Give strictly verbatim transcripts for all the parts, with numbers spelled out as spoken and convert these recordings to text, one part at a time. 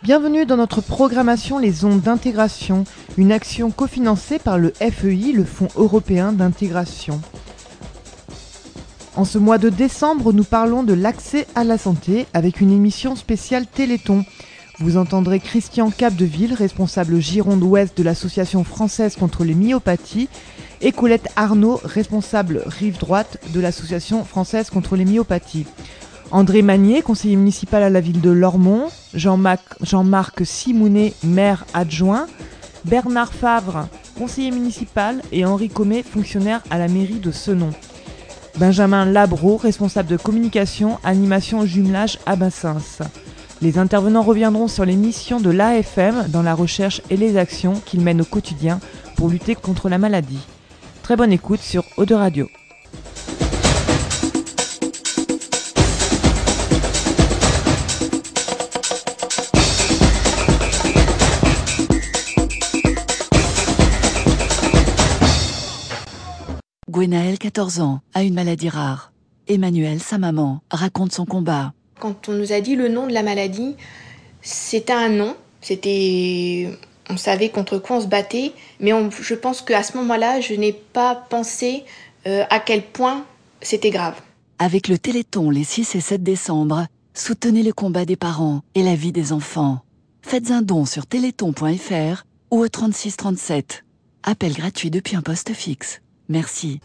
Bienvenue dans notre programmation Les Ondes d'intégration, une action cofinancée par le F E I, le Fonds européen d'intégration. En ce mois de décembre, nous parlons de l'accès à la santé avec une émission spéciale Téléthon. Vous entendrez Christian Capdeville, responsable Gironde Ouest de l'Association française contre les myopathies, et Colette Arnaud, responsable Rive Droite de l'Association française contre les myopathies. André Magnier, conseiller municipal à la ville de Lormont, Jean-Marc, Jean-Marc Simounet, maire adjoint, Bernard Favre, conseiller municipal, et Henri Comet, fonctionnaire à la mairie de Senon. Benjamin Labro, responsable de communication, animation, jumelage à Bassins. Les intervenants reviendront sur les missions de l'A F M dans la recherche et les actions qu'ils mènent au quotidien pour lutter contre la maladie. Très bonne écoute sur Eau de Radio. Gwenaëlle, quatorze ans, a une maladie rare. Emmanuel, sa maman, raconte son combat. Quand on nous a dit le nom de la maladie, c'était un nom, c'était... on savait contre quoi on se battait, mais on... je pense qu'à ce moment-là, je n'ai pas pensé euh, à quel point c'était grave. Avec le Téléthon les six et sept décembre, soutenez le combat des parents et la vie des enfants. Faites un don sur téléthon point f r ou au trente-six trente-sept. Appel gratuit depuis un poste fixe. Merci.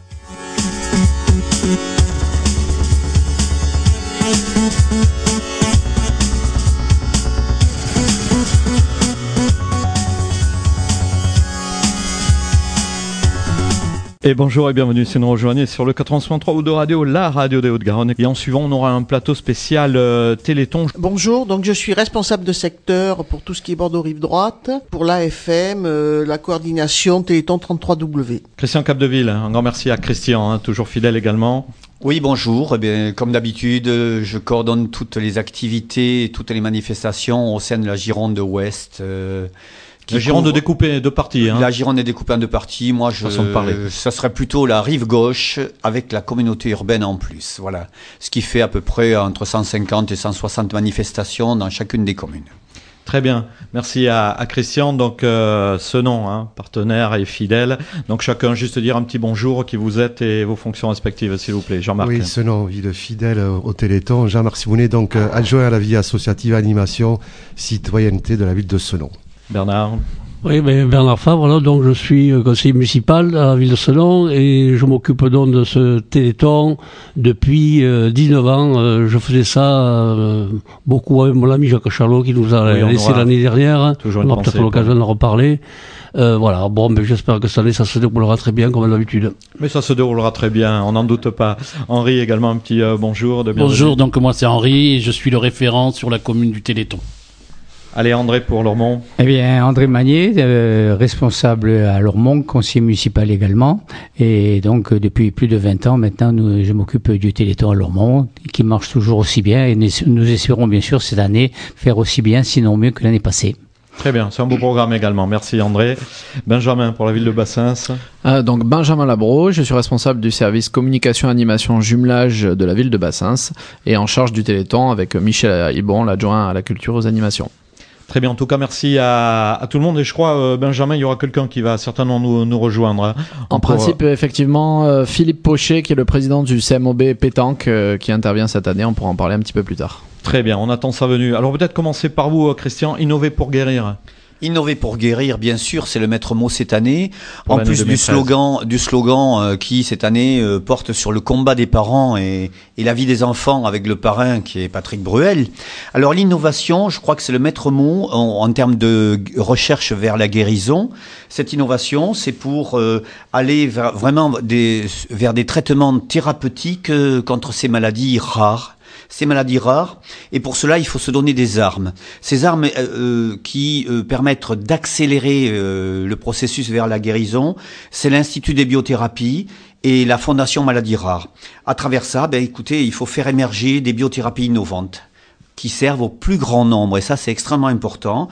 Et bonjour et bienvenue si vous nous rejoignez sur le quatre-vingt-onze point trois Eau de Radio, la radio des Hauts-de-Garonne. Et en suivant, on aura un plateau spécial euh, Téléthon. Bonjour, donc je suis responsable de secteur pour tout ce qui est Bordeaux-Rive droite, pour l'A F M, euh, la coordination Téléthon trente-trois W. Christian Capdeville, un grand merci à Christian, hein, toujours fidèle également. Oui, bonjour. Eh bien, comme d'habitude, je coordonne toutes les activités, toutes les manifestations au sein de la Gironde Ouest. Euh, La Gironde couvre... découpée en deux parties. Hein. La Gironde est découpée en deux parties. Moi, je, ça serait plutôt la rive gauche avec la communauté urbaine en plus. Voilà. Ce qui fait à peu près entre cent cinquante et cent soixante manifestations dans chacune des communes. Très bien, merci à, à Christian. Donc, euh, Senon, hein, partenaire et fidèle. Donc, chacun juste dire un petit bonjour, qui vous êtes et vos fonctions respectives, s'il vous plaît. Jean-Marc. Oui, Senon, ville fidèle au Téléthon. Jean-Marc Simounet, donc euh, adjoint à la vie associative, animation, citoyenneté de la ville de Senon. Bernard. Oui, mais Bernard Favre, là, donc je suis conseiller municipal à la ville de Senon et je m'occupe donc de ce Téléthon depuis euh, dix-neuf ans. Euh, je faisais ça euh, beaucoup avec mon ami Jacques Charlot qui nous a oui, laissé l'année dernière. Toujours on aura peut-être l'occasion d'en reparler. Euh, voilà, bon, mais j'espère que cette année ça se déroulera très bien comme d'habitude. Mais ça se déroulera très bien, on n'en doute pas. Henri, également un petit euh, bonjour. De bonjour, donc moi c'est Henri et je suis le référent sur la commune du Téléthon. Allez, André pour Lormont. Eh bien, André Magnier, euh, responsable à Lormont, conseiller municipal également. Et donc, euh, depuis plus de vingt ans maintenant, nous, je m'occupe du Téléthon à Lormont, qui marche toujours aussi bien. Et nous, nous espérons bien sûr cette année faire aussi bien, sinon mieux que l'année passée. Très bien, c'est un beau programme également. Merci André. Benjamin pour la ville de Bassins. Euh, donc Benjamin Labro, je suis responsable du service communication animation jumelage de la ville de Bassins et en charge du Téléthon avec Michel Ibon, l'adjoint à la culture aux animations. Très bien, en tout cas, merci à, à tout le monde. Et je crois, euh, Benjamin, il y aura quelqu'un qui va certainement nous, nous rejoindre. Hein. En pour... principe, effectivement, euh, Philippe Pochet, qui est le président du C M O B Pétanque, euh, qui intervient cette année. On pourra en parler un petit peu plus tard. Très bien, on attend sa venue. Alors peut-être commencer par vous, Christian, innover pour guérir. Innover pour guérir, bien sûr, c'est le maître mot cette année. Pour en plus du slogan, du slogan euh, qui cette année euh, porte sur le combat des parents et, et la vie des enfants avec le parrain qui est Patrick Bruel. Alors l'innovation, je crois que c'est le maître mot en, en termes de recherche vers la guérison. Cette innovation, c'est pour euh, aller vers, vraiment des, vers des traitements thérapeutiques euh, contre ces maladies rares. Ces maladies rares, et pour cela il faut se donner des armes. Ces armes euh, qui euh, permettent d'accélérer euh, le processus vers la guérison, c'est l'Institut des biothérapies et la Fondation Maladies Rares. À travers ça, ben écoutez, il faut faire émerger des biothérapies innovantes qui servent au plus grand nombre, et ça c'est extrêmement important.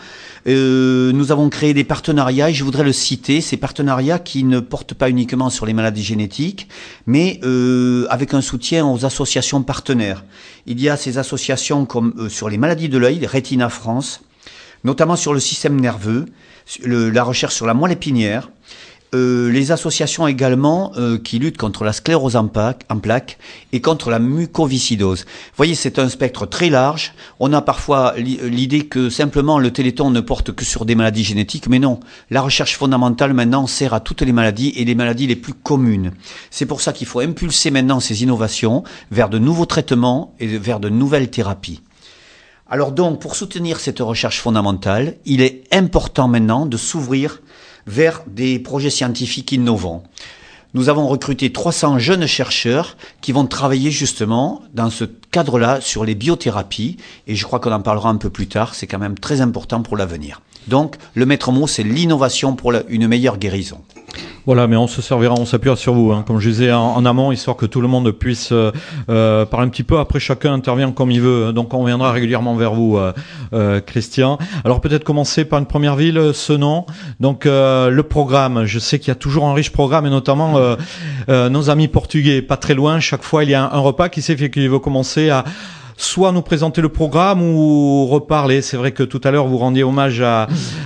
Euh, nous avons créé des partenariats, et je voudrais le citer, ces partenariats qui ne portent pas uniquement sur les maladies génétiques, mais euh, avec un soutien aux associations partenaires. Il y a ces associations comme euh, sur les maladies de l'œil, Retina France, notamment sur le système nerveux, le, la recherche sur la moelle épinière, euh, les associations également euh, qui luttent contre la sclérose en, plaque, en plaques et contre la mucoviscidose. Vous voyez, c'est un spectre très large. On a parfois l'idée que simplement le Téléthon ne porte que sur des maladies génétiques, mais non. La recherche fondamentale maintenant sert à toutes les maladies et les maladies les plus communes. C'est pour ça qu'il faut impulser maintenant ces innovations vers de nouveaux traitements et vers de nouvelles thérapies. Alors donc, pour soutenir cette recherche fondamentale, il est important maintenant de s'ouvrir vers des projets scientifiques innovants. Nous avons recruté trois cents jeunes chercheurs qui vont travailler justement dans ce cadre-là sur les biothérapies, et je crois qu'on en parlera un peu plus tard, c'est quand même très important pour l'avenir. Donc, le maître mot, c'est l'innovation pour la, une meilleure guérison. Voilà, mais on se servira, on s'appuiera sur vous, hein, comme je disais en, en amont, histoire que tout le monde puisse euh, euh, parler un petit peu. Après, chacun intervient comme il veut, donc on viendra régulièrement vers vous, euh, euh, Christian. Alors peut-être commencer par une première ville, Senon. Donc euh, le programme, je sais qu'il y a toujours un riche programme, et notamment euh, euh, nos amis portugais, pas très loin. Chaque fois, il y a un, un repas qui s'est fait, qui veut commencer à soit nous présenter le programme ou reparler. C'est vrai que tout à l'heure, vous rendiez hommage à,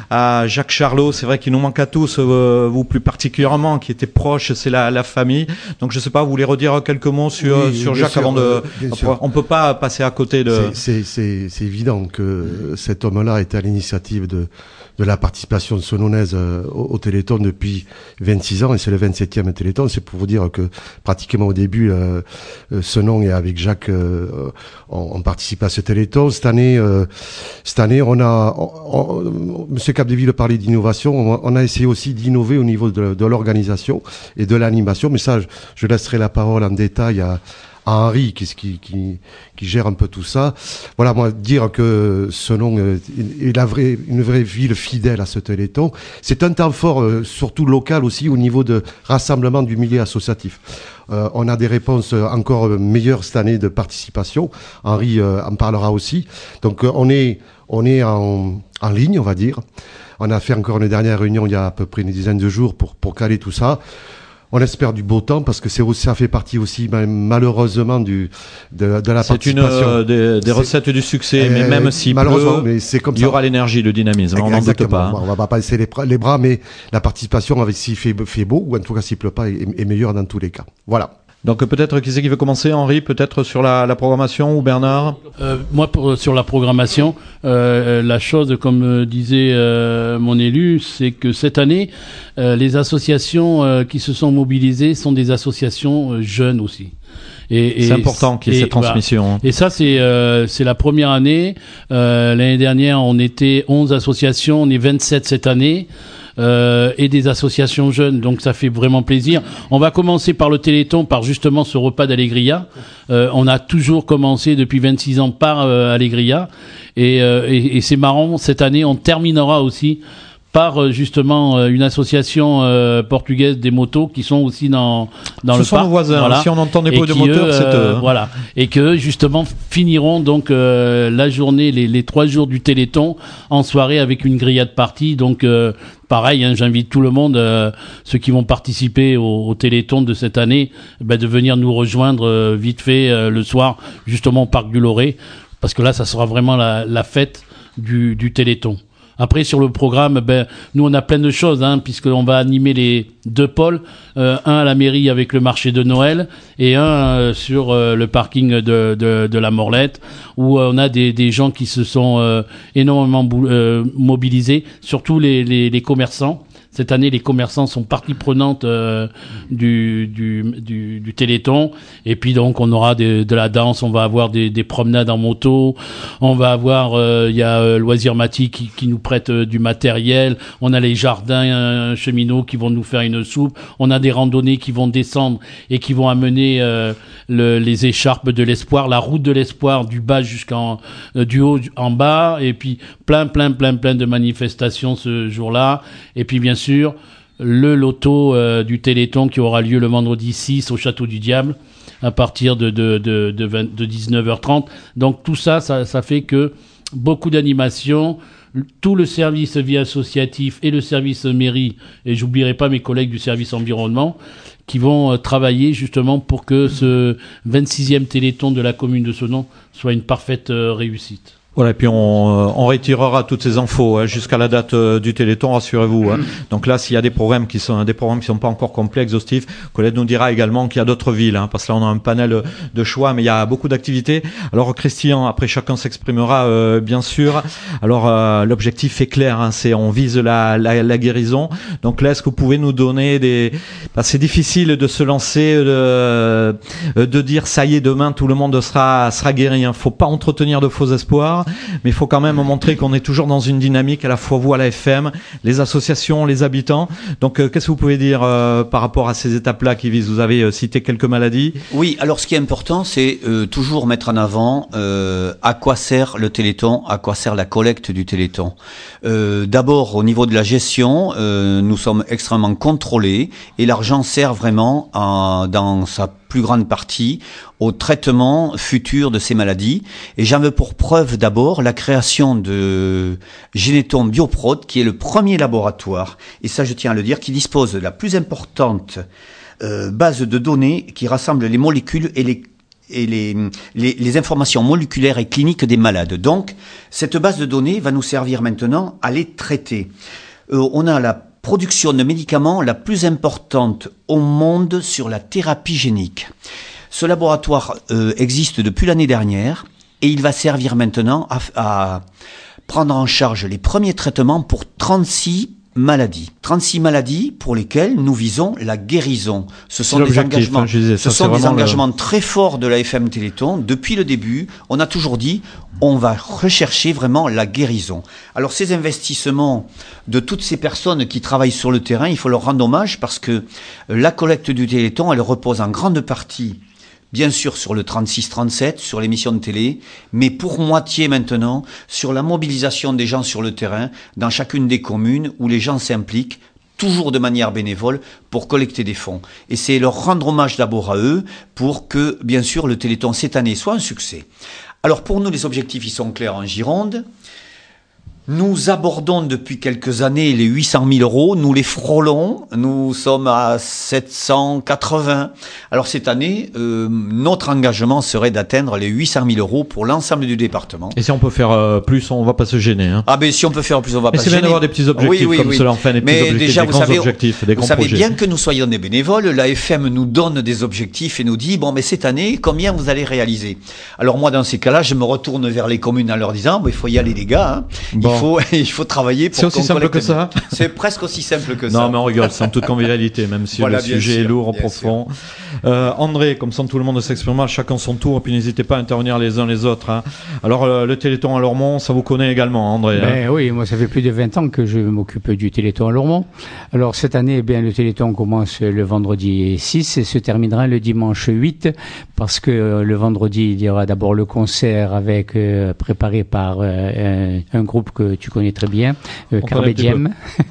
à Jacques Charlot. C'est vrai qu'il nous manque à tous, euh, vous plus particulièrement, qui était proche, c'est la, la famille. Donc, je sais pas, vous voulez redire quelques mots sur, oui, sur Jacques sûr, avant de... Euh, on peut pas passer à côté de... C'est, c'est, c'est évident que cet homme-là était à l'initiative de, de la participation sononnaise euh, au, au Téléthon depuis vingt-six ans, et c'est le vingt-septième Téléthon. C'est pour vous dire que pratiquement au début, euh, Senon et avec Jacques, euh, on, on participe à ce Téléthon. Cette année, euh, cette année, on a, on, on, Monsieur Capdeville parlait d'innovation. On, on a essayé aussi d'innover au niveau de, de l'organisation et de l'animation. Mais ça, je, je laisserai la parole en détail à, à Henri, qui, qui, qui, qui gère un peu tout ça. Voilà, moi, dire que Senon est la vraie, une vraie ville fidèle à ce Téléthon. C'est un temps fort, euh, surtout local aussi, au niveau de rassemblement du milieu associatif. Euh, on a des réponses encore meilleures cette année de participation. Henri euh, en parlera aussi. Donc, euh, on est, on est en, en ligne, on va dire. On a fait encore une dernière réunion il y a à peu près une dizaine de jours pour, pour caler tout ça. On espère du beau temps parce que c'est aussi, ça fait partie aussi malheureusement du de, de la c'est participation. C'est une euh, des, des recettes du succès, euh, mais même si malheureusement, pleut, mais c'est comme il y ça. Aura l'énergie, le dynamisme. On n'en doute pas. Hein. On va pas passer les, les bras, mais la participation avec s'il fait, fait beau ou en tout cas s'il pleut pas est, est meilleure dans tous les cas. Voilà. Donc peut-être qui c'est qui veut commencer, Henri, peut-être sur la, la programmation, ou Bernard? euh, Moi, pour, sur la programmation, euh, la chose, comme disait euh, mon élu, c'est que cette année, euh, les associations euh, qui se sont mobilisées sont des associations euh, jeunes aussi. Et, et c'est important qu'il y ait cette transmission. Voilà. Et ça, c'est euh, c'est la première année. Euh, l'année dernière, on était onze associations, on est vingt-sept cette année. Euh, et des associations jeunes, donc ça fait vraiment plaisir. On va commencer par le Téléthon, par justement ce repas d'Allegria. Euh, on a toujours commencé depuis vingt-six ans par euh, Allegria, et, euh, et, et c'est marrant, cette année on terminera aussi par justement euh, une association euh, portugaise des motos qui sont aussi dans dans Ce le sont parc. Nos voisins. Voilà. Si on entend des bruits de moteurs, eux, c'est eux. Hein. Voilà. Et que justement finiront donc euh, la journée, les, les trois jours du Téléthon en soirée avec une grillade party. Donc euh, pareil, hein, j'invite tout le monde, euh, ceux qui vont participer au, au Téléthon de cette année, ben, de venir nous rejoindre euh, vite fait euh, le soir, justement au parc du Loré, parce que là, ça sera vraiment la, la fête du, du Téléthon. Après, sur le programme, ben, nous, on a plein de choses, hein, puisqu'on va animer les deux pôles, euh, un à la mairie avec le marché de Noël et un euh, sur euh, le parking de, de, de la Morlette, où euh, on a des, des gens qui se sont euh, énormément bou- euh, mobilisés, surtout les, les, les commerçants. Cette année, les commerçants sont partie prenante euh, du, du, du, du Téléthon. Et puis donc, on aura des, de la danse, on va avoir des, des promenades en moto, on va avoir, il euh, y a euh, Loisirs Mati qui, qui nous prête euh, du matériel, on a les jardins euh, cheminots qui vont nous faire une soupe, on a des randonnées qui vont descendre et qui vont amener euh, le, les écharpes de l'espoir, la route de l'espoir du bas jusqu'en euh, du haut en bas, et puis plein, plein, plein, plein de manifestations ce jour-là. Et puis bien sûr, sûr, le loto euh, du Téléthon qui aura lieu le vendredi six au Château du Diable à partir de, de, de, de, vingt, de dix-neuf heures trente. Donc tout ça, ça, ça fait que beaucoup d'animations, tout le service vie associatif et le service mairie, et j'oublierai pas mes collègues du service environnement, qui vont euh, travailler justement pour que ce vingt-sixième Téléthon de la commune de Senon soit une parfaite euh, réussite. Voilà, et puis on, on retirera toutes ces infos hein, jusqu'à la date euh, du Téléthon, rassurez-vous. Hein. Donc là, s'il y a des programmes qui sont des programmes qui sont pas encore complets, exhaustifs, Colette nous dira également qu'il y a d'autres villes, hein, parce que là on a un panel de choix, mais il y a beaucoup d'activités. Alors Christian, après chacun s'exprimera euh, bien sûr. Alors euh, l'objectif est clair, hein, c'est on vise la, la, la guérison. Donc là, est-ce que vous pouvez nous donner des... Bah, c'est difficile de se lancer, de, de dire ça y est, demain tout le monde sera sera guéri. Hein. Faut pas entretenir de faux espoirs. Mais il faut quand même montrer qu'on est toujours dans une dynamique, à la fois vous à la F M, les associations, les habitants. Donc, euh, qu'est-ce que vous pouvez dire euh, par rapport à ces étapes-là qui visent? Vous avez euh, cité quelques maladies. Oui, alors ce qui est important, c'est euh, toujours mettre en avant euh, à quoi sert le Téléthon, à quoi sert la collecte du Téléthon. Euh, d'abord, au niveau de la gestion, euh, nous sommes extrêmement contrôlés et l'argent sert vraiment à, dans sa plus grande partie au traitement futur de ces maladies. Et j'en veux pour preuve d'abord la création de Génétome Bioprod, qui est le premier laboratoire, et ça je tiens à le dire, qui dispose de la plus importante euh, base de données qui rassemble les molécules et les et les, les, les informations moléculaires et cliniques des malades. Donc, cette base de données va nous servir maintenant à les traiter. Euh, on a la production de médicaments la plus importante au monde sur la thérapie génique. Ce laboratoire euh, existe depuis l'année dernière et il va servir maintenant à, à prendre en charge les premiers traitements pour trente-six maladies. trente-six maladies pour lesquelles nous visons la guérison. Ce sont des engagements, hein, disais, ça, ce sont des engagements le... très forts de la F M Téléthon. Depuis le début, on a toujours dit, on va rechercher vraiment la guérison. Alors ces investissements de toutes ces personnes qui travaillent sur le terrain, il faut leur rendre hommage parce que la collecte du Téléthon, elle repose en grande partie bien sûr sur le trente-six trente-sept, sur l'émission de télé, mais pour moitié maintenant sur la mobilisation des gens sur le terrain, dans chacune des communes où les gens s'impliquent, toujours de manière bénévole, pour collecter des fonds. Et c'est leur rendre hommage d'abord à eux, pour que, bien sûr, le Téléthon cette année soit un succès. Alors pour nous, les objectifs, ils sont clairs en Gironde. Nous abordons depuis quelques années les huit cent mille euros, nous les frôlons, nous sommes à sept cent quatre-vingts. Alors cette année, euh, notre engagement serait d'atteindre les huit cent mille euros pour l'ensemble du département. Et si on peut faire euh, plus, on va pas se gêner. Hein. Ah ben si on peut faire plus, on va Mais pas se gêner. C'est bien d'avoir des petits objectifs oui, oui, comme oui. cela, enfin des petits Mais objectifs, déjà, des vous grands savez, objectifs, des vous grands savez projets. bien que nous soyons des bénévoles, la F M nous donne des objectifs et nous dit, bon mais cette année, combien vous allez réaliser? Alors moi, dans ces cas-là, je me retourne vers les communes en leur disant, bon, il faut y aller les gars, hein. Bon. il, faut, il faut travailler pour C'est aussi simple que ça. C'est presque aussi simple que ça. Non, mais on rigole, c'est en toute convivialité, même si voilà, le sujet sûr, est lourd, profond. Euh, André, comme ça tout le monde s'exprime, chacun son tour, et puis n'hésitez pas à intervenir les uns les autres. Hein. Alors, euh, le Téléthon à Lormont, ça vous connaît également, André? Ben, hein. Oui, moi ça fait plus de vingt ans que je m'occupe du Téléthon à Lormont. Alors cette année, eh bien, le Téléthon commence le vendredi six et se terminera le dimanche huit, parce que euh, le vendredi, il y aura d'abord le concert avec euh, préparé par euh, un, un groupe que tu connais très bien, euh, Carpe Diem.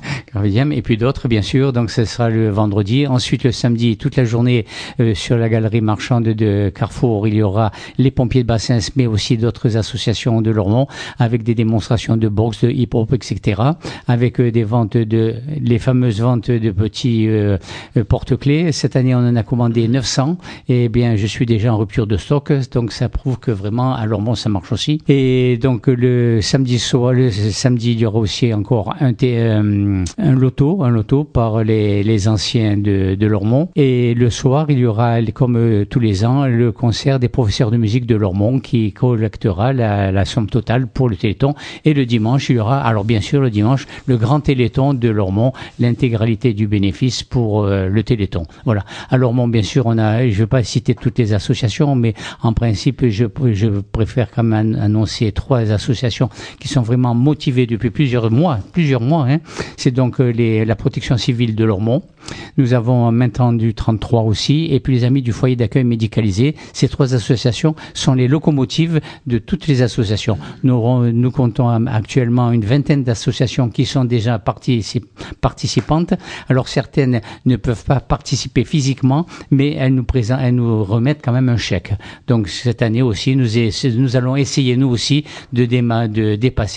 Et puis d'autres, bien sûr. Donc, ce sera le vendredi. Ensuite, le samedi, toute la journée, euh, sur la galerie marchande de Carrefour, il y aura les pompiers de Bassins, mais aussi d'autres associations de Lormont, avec des démonstrations de boxe, de hip-hop, et cetera. Avec euh, des ventes de, les fameuses ventes de petits euh, porte-clés. Cette année, on en a commandé neuf cents. Et bien, je suis déjà en rupture de stock. Donc, ça prouve que vraiment, à Lormont, ça marche aussi. Et donc, le samedi soir, le samedi, il y aura aussi encore un thé, euh, un loto, un loto par les, les anciens de, de Lormont. Et le soir, il y aura, comme euh, tous les ans, le concert des professeurs de musique de Lormont qui collectera la, la somme totale pour le Téléthon. Et le dimanche, il y aura, alors bien sûr, le dimanche, le grand Téléthon de Lormont, l'intégralité du bénéfice pour euh, le Téléthon. Voilà. À Lormont, bien sûr, on a, je ne vais pas citer toutes les associations, mais en principe, je, je préfère quand même annoncer trois associations qui sont vraiment motivées depuis plusieurs mois, plusieurs mois, hein. C'est donc les, la protection civile de Lormont. Nous avons maintenant du trente-trois aussi, et puis les amis du foyer d'accueil médicalisé. Ces trois associations sont les locomotives de toutes les associations. Nous, nous comptons actuellement une vingtaine d'associations qui sont déjà particip- participantes. Alors certaines ne peuvent pas participer physiquement, mais elles nous présentent, elles nous remettent quand même un chèque. Donc cette année aussi, nous, est, nous allons essayer nous aussi de, déma- de dépasser les dix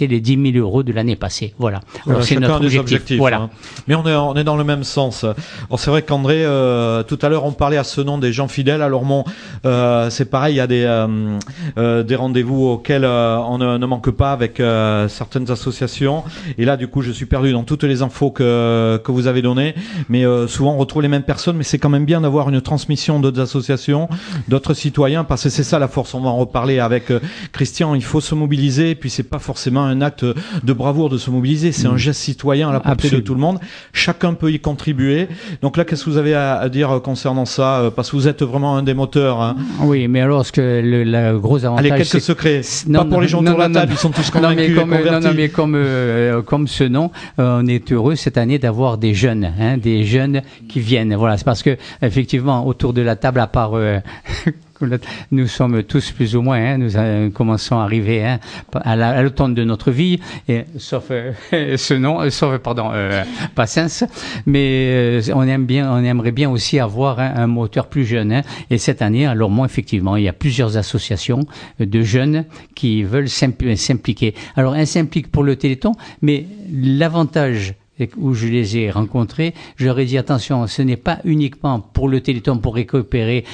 mille euros de l'année passée. Voilà. Voilà, Alors, c'est chacun notre a des objectif. objectifs. Voilà. Hein. Mais on est, on est dans le même sens. Alors c'est vrai qu'André, euh, tout à l'heure, on parlait à ce nom des gens fidèles. Alors mon, euh, c'est pareil, il y a des, euh, euh, des rendez-vous auxquels euh, on ne, ne manque pas avec euh, certaines associations. Et là, du coup, je suis perdu dans toutes les infos que, que vous avez données. Mais euh, souvent, on retrouve les mêmes personnes. Mais c'est quand même bien d'avoir une transmission d'autres associations, d'autres citoyens, parce que c'est ça la force. On va en reparler avec euh, Christian. Il faut se mobiliser. Et puis c'est pas forcément un acte de bravoure de se mobiliser. C'est mmh. un geste citoyen à la portée Absolument. de tout le monde. Chacun peut y contribuer. Donc là, qu'est-ce que vous avez à, à dire concernant ça? Parce que vous êtes vraiment un des moteurs. Hein. Oui, mais alors, ce que le la gros avantage. Allez, quelques secrets. Non, pas pour non, les gens non, autour de la table. Non, ils sont tous convaincus. Non, mais comme, et convertis. non, non, mais comme euh, comme ce nom, euh, on est heureux cette année d'avoir des jeunes, hein, des jeunes qui viennent. Voilà, c'est parce que effectivement, autour de la table, à part euh, nous sommes tous plus ou moins, hein, nous euh, commençons à arriver hein, à, la, à l'automne de notre vie, et, sauf euh, ce nom, euh, sauf pardon, euh, Patience, mais euh, on aime bien, on aimerait bien aussi avoir hein, un moteur plus jeune. Hein, et cette année, alors moi effectivement, il y a plusieurs associations de jeunes qui veulent s'impliquer. Alors, elles s'impliquent pour le Téléthon, mais l'avantage où je les ai rencontrés, je leur ai dit attention, ce n'est pas uniquement pour le Téléthon pour récupérer,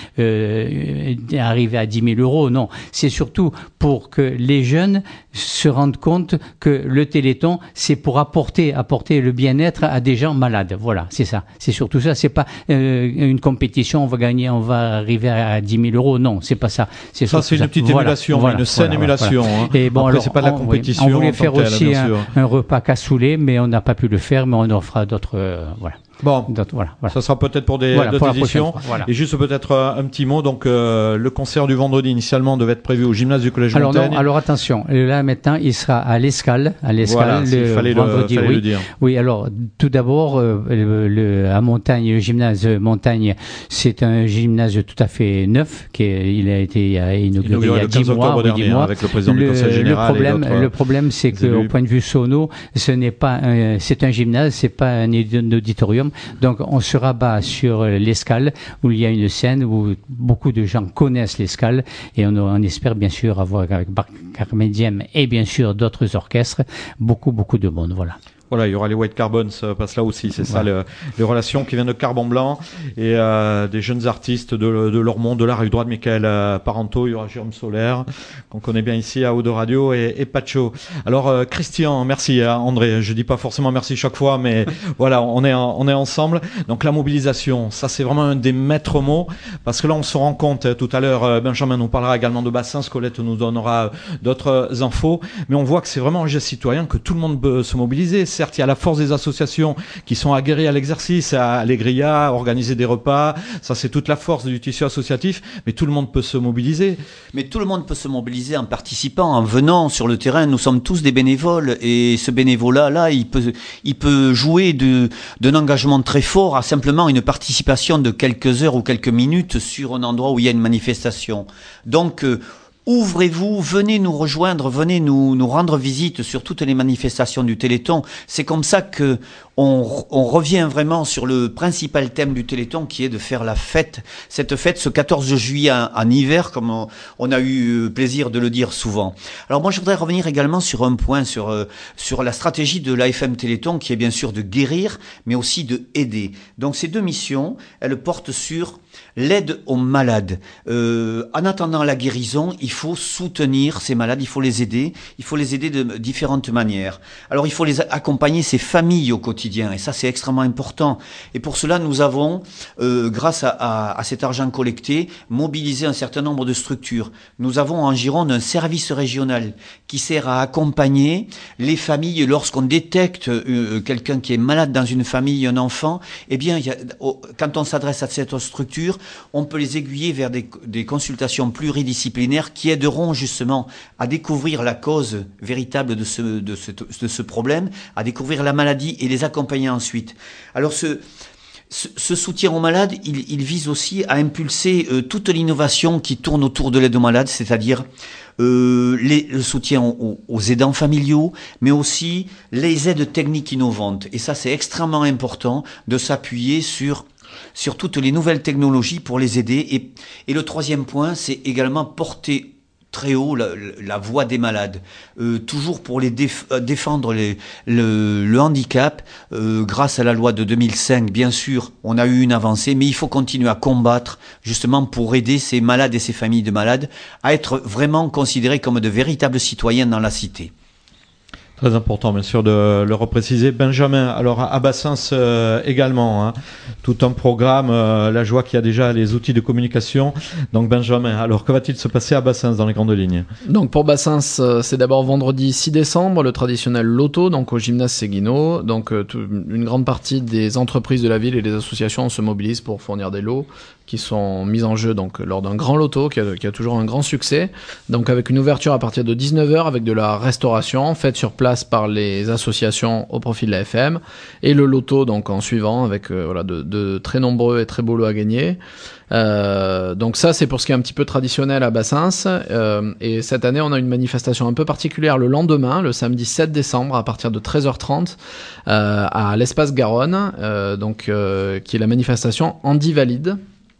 euh, arriver à dix mille euros, non, c'est surtout pour que les jeunes se rendent compte que le Téléthon, c'est pour apporter, apporter le bien-être à des gens malades. Voilà, c'est ça, c'est surtout ça. C'est pas euh, une compétition, on va gagner, on va arriver à dix mille euros, non, c'est pas ça. C'est ça, c'est une ça. petite voilà, émulation, voilà, une saine voilà, émulation. Voilà. Hein. Et bon, Après, alors, c'est pas de la on, compétition. oui, on voulait faire telle, aussi un, un repas cassoulet, mais on n'a pas pu le faire, mais on en fera d'autres, euh, voilà. Bon, voilà, voilà. Ça sera peut-être pour des voilà, d'autres pour éditions. Voilà. Et juste peut-être euh, un petit mot. Donc, euh, le concert du vendredi initialement devait être prévu au gymnase du Collège alors, Montaigne. Ah, non, alors attention, là maintenant il sera à l'Escale, à l'Escale voilà, le fallait vendredi. Le, fallait oui. le dire. Oui, alors tout d'abord euh, le, le, à Montagne, le gymnase Montagne, c'est un gymnase tout à fait neuf qui est, il a été inauguré il, il y a dix mois, oui, dernier, mois. Avec le président le, du Conseil général. Le problème, et le problème, c'est qu'au point de vue sono, ce n'est pas, un, c'est un gymnase, c'est pas un auditorium. Donc on se rabat sur l'Escale, où il y a une scène où beaucoup de gens connaissent l'Escale, et on, on espère bien sûr avoir avec Carmen Diem et bien sûr d'autres orchestres, beaucoup beaucoup de monde, voilà. Voilà, il y aura les White Carbons, ça passe là aussi, c'est voilà. ça, le, les relations qui viennent de Carbon Blanc et euh, des jeunes artistes de, de Lormont, de la rive droite, Michael euh, Parenteau, il y aura Jérôme Solaire, qu'on connaît bien ici à Eau de Radio, et, et Pacho. Alors euh, Christian, merci hein, André, je dis pas forcément merci chaque fois, mais voilà, on est on est ensemble. Donc la mobilisation, ça c'est vraiment un des maîtres mots, parce que là on se rend compte, hein, tout à l'heure euh, Benjamin nous parlera également de Bassins, Colette nous donnera euh, d'autres infos, mais on voit que c'est vraiment un geste citoyen, que tout le monde peut se mobiliser. Certes, il y a la force des associations qui sont aguerries à l'exercice, à les grillas, organiser des repas. Ça, c'est toute la force du tissu associatif. Mais tout le monde peut se mobiliser. Mais tout le monde peut se mobiliser en participant, en venant sur le terrain. Nous sommes tous des bénévoles. Et ce bénévolat, là, il peut, il peut jouer de, d'un engagement très fort à simplement une participation de quelques heures ou quelques minutes sur un endroit où il y a une manifestation. Donc, euh, ouvrez-vous, venez nous rejoindre, venez nous, nous rendre visite sur toutes les manifestations du Téléthon. C'est comme ça que on, on revient vraiment sur le principal thème du Téléthon, qui est de faire la fête. Cette fête, ce quatorze juillet en, en hiver, comme on, on a eu plaisir de le dire souvent. Alors moi, je voudrais revenir également sur un point, sur, euh, sur la stratégie de l'A F M Téléthon, qui est bien sûr de guérir, mais aussi de aider. Donc ces deux missions, elles portent sur l'aide aux malades. Euh, en attendant la guérison, il faut soutenir ces malades, il faut les aider, il faut les aider de différentes manières. Alors il faut les accompagner, ces familles au quotidien, et ça c'est extrêmement important. Et pour cela, nous avons, euh, grâce à, à, à cet argent collecté, mobilisé un certain nombre de structures. Nous avons en Gironde un service régional qui sert à accompagner les familles lorsqu'on détecte euh, quelqu'un qui est malade dans une famille, un enfant. Eh bien, il y a, oh, quand on s'adresse à cette structure, on peut les aiguiller vers des, des consultations pluridisciplinaires qui aideront justement à découvrir la cause véritable de ce, de ce, de ce problème, à découvrir la maladie et les accompagner ensuite. Alors ce, ce, ce soutien aux malades, il, il vise aussi à impulser euh, toute l'innovation qui tourne autour de l'aide aux malades, c'est-à-dire Euh, les, le soutien aux, aux aidants familiaux, mais aussi les aides techniques innovantes. Et ça, c'est extrêmement important de s'appuyer sur sur toutes les nouvelles technologies pour les aider. Et, et le troisième point, c'est également porter très haut la, la voix des malades, euh, toujours pour les déf- défendre les, le, le handicap. Euh, grâce à la loi de deux mille cinq, bien sûr, on a eu une avancée, mais il faut continuer à combattre justement pour aider ces malades et ces familles de malades à être vraiment considérés comme de véritables citoyens dans la cité. Très important, bien sûr, de le repréciser. Benjamin, alors à Bassens euh, également, hein, tout un programme, euh, la joie qu'il y a déjà les outils de communication. Donc Benjamin, alors que va-t-il se passer à Bassens dans les grandes lignes? Donc pour Bassens, euh, c'est d'abord vendredi six décembre, le traditionnel loto, donc au gymnase Séguineau. Donc euh, tout, une grande partie des entreprises de la ville et des associations se mobilisent pour fournir des lots qui sont mises en jeu donc lors d'un grand loto qui a, qui a toujours un grand succès. Donc avec une ouverture à partir de dix-neuf heures avec de la restauration faite sur place par les associations au profit de la F M et le loto donc en suivant avec euh, voilà de, de très nombreux et très beaux lots à gagner. Euh, donc ça c'est pour ce qui est un petit peu traditionnel à Bassens euh, et cette année on a une manifestation un peu particulière le lendemain, le samedi sept décembre à partir de treize heures trente euh, à l'espace Garonne euh, donc euh, qui est la manifestation Andy Valide.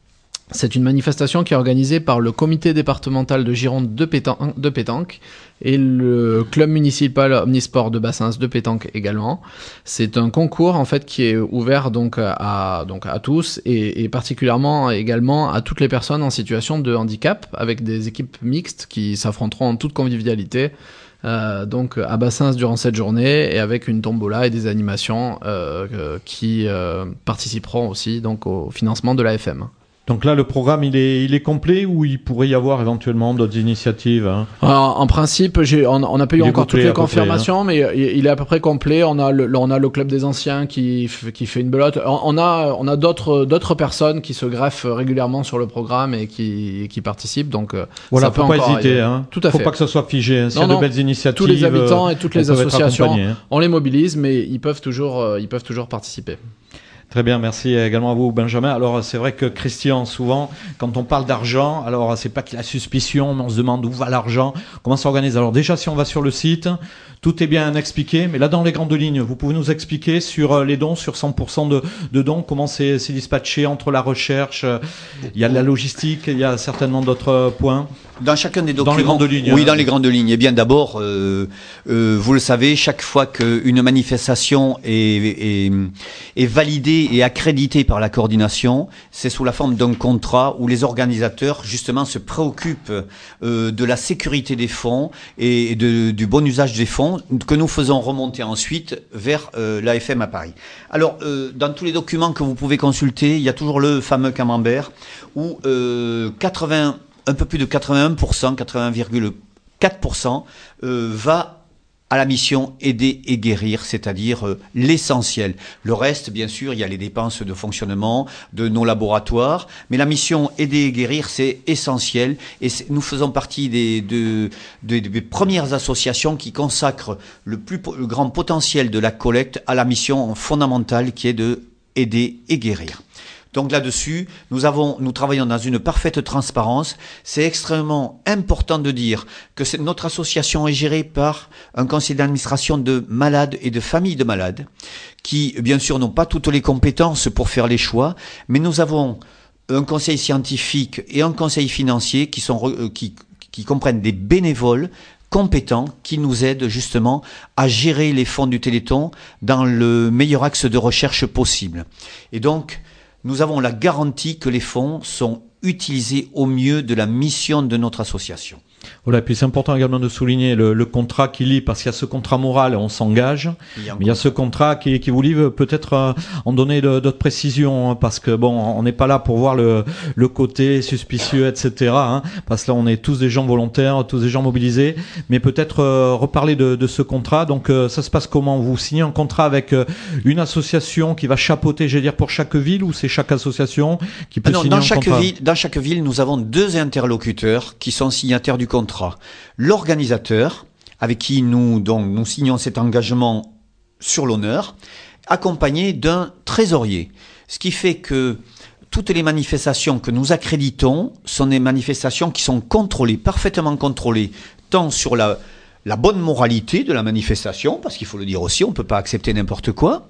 C'est une manifestation qui est organisée par le comité départemental de Gironde de, pétan- de pétanque et le club municipal omnisport de Bassens de pétanque également. C'est un concours en fait qui est ouvert donc à donc à tous et, et particulièrement également à toutes les personnes en situation de handicap avec des équipes mixtes qui s'affronteront en toute convivialité. Euh, donc à Bassens durant cette journée et avec une tombola et des animations euh, euh, qui euh, participeront aussi donc au financement de la F M. Donc là, le programme, il est, il est complet ou il pourrait y avoir éventuellement d'autres initiatives, hein? Alors, en principe, j'ai, on n'a pas eu encore toutes les confirmations, près, hein. mais il est à peu près complet. On a le, on a le club des anciens qui, qui fait une belote. On a, on a d'autres, d'autres personnes qui se greffent régulièrement sur le programme et qui, qui participent. Donc, voilà, ça peut faut pas encore hésiter, aider. hein. Tout à faut fait. pas que ça soit figé. Hein. S'il y a de belles initiatives, tous les habitants et toutes les associations, hein. on les mobilise, mais ils peuvent toujours, ils peuvent toujours participer. Très bien, merci également à vous Benjamin. Alors c'est vrai que Christian, souvent, quand on parle d'argent, alors c'est pas que la suspicion, mais on se demande où va l'argent, comment ça s'organise. Alors déjà, si on va sur le site, tout est bien expliqué, mais là dans les grandes lignes, vous pouvez nous expliquer sur les dons, sur cent pour cent de, de dons, comment c'est, c'est dispatché entre la recherche, il y a de la logistique, il y a certainement d'autres points. Dans chacun des documents. Dans les grandes lignes. Oui, hein. dans les grandes lignes. Eh bien, d'abord, euh, euh, vous le savez, chaque fois qu'une manifestation est, est, est validée et accréditée par la coordination, c'est sous la forme d'un contrat où les organisateurs, justement, se préoccupent euh, de la sécurité des fonds et de, du bon usage des fonds que nous faisons remonter ensuite vers euh, l'A F M à Paris. Alors, euh, dans tous les documents que vous pouvez consulter, il y a toujours le fameux camembert où euh, quatre-vingts un peu plus de quatre-vingt-un pour cent, quatre-vingts virgule quatre pour cent euh, va à la mission aider et guérir, c'est-à-dire euh, l'essentiel. Le reste, bien sûr, il y a les dépenses de fonctionnement de nos laboratoires, mais la mission aider et guérir, c'est essentiel. Et c'est, nous faisons partie des, de, de, des premières associations qui consacrent le plus le grand potentiel de la collecte à la mission fondamentale qui est de aider et guérir. Donc là-dessus, nous avons, nous travaillons dans une parfaite transparence. C'est extrêmement important de dire que c'est, notre association est gérée par un conseil d'administration de malades et de familles de malades qui, bien sûr, n'ont pas toutes les compétences pour faire les choix, mais nous avons un conseil scientifique et un conseil financier qui sont, qui, qui comprennent des bénévoles compétents qui nous aident justement à gérer les fonds du Téléthon dans le meilleur axe de recherche possible. Et donc, nous avons la garantie que les fonds sont utilisés au mieux de la mission de notre association. Voilà, et puis c'est important également de souligner le, le contrat qui lie, parce qu'il y a ce contrat moral, on s'engage, il mais il y a ce contrat qui, qui vous livre peut-être euh, en donner de, d'autres précisions, hein, parce que bon, on n'est pas là pour voir le, le côté suspicieux, et cetera. Hein, parce que là, on est tous des gens volontaires, tous des gens mobilisés, mais peut-être euh, reparler de, de ce contrat. Donc, euh, ça se passe comment? Vous signez un contrat avec euh, une association qui va chapeauter, j'allais dire, pour chaque ville, ou c'est chaque association qui peut ah non, signer dans un chaque contrat? ville, Dans chaque ville, nous avons deux interlocuteurs qui sont signataires du contrat. L'organisateur, avec qui nous, donc, nous signons cet engagement sur l'honneur, accompagné d'un trésorier. Ce qui fait que toutes les manifestations que nous accréditons sont des manifestations qui sont contrôlées, parfaitement contrôlées, tant sur la, la bonne moralité de la manifestation, parce qu'il faut le dire aussi, on ne peut pas accepter n'importe quoi,